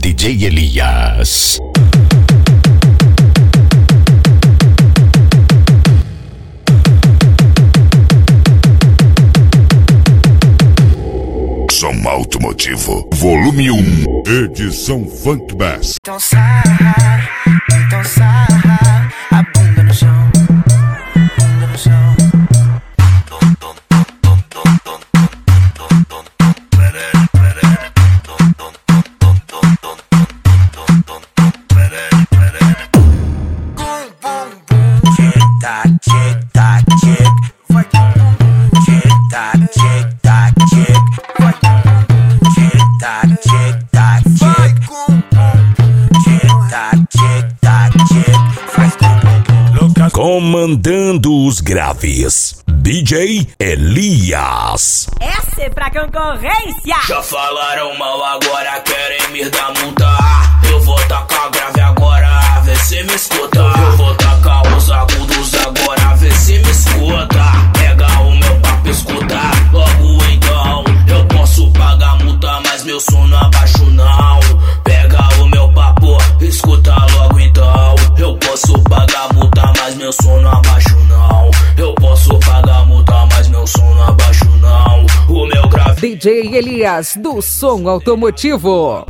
DJ Elias. Som Automotivo, volume 1, edição Funk Bass. Então sarra, a bunda no chão, bunda no chão. Tic-tac, tic-tac, tic. Vai tic-tac, tic-tac, tic. Vai tic-tac, tic-tac, tic. Tic-tac, tic-tac, tic. Faz Comandando os graves, DJ Elias. Essa é pra concorrência. Já falaram mal, agora querem me dar multa. Eu vou tacar grave agora, vê se me escuta. Eu vou tacar os agudos agora, vê se me escuta. Pega o meu papo, escuta. Logo então, eu posso pagar multa, mas meu som não abaixo não. Pega o meu papo, escuta logo então. Eu posso pagar multa, mas meu som não abaixo não. Eu posso pagar multa, mas meu som não abaixo não. O meu grave DJ Elias do Som Automotivo.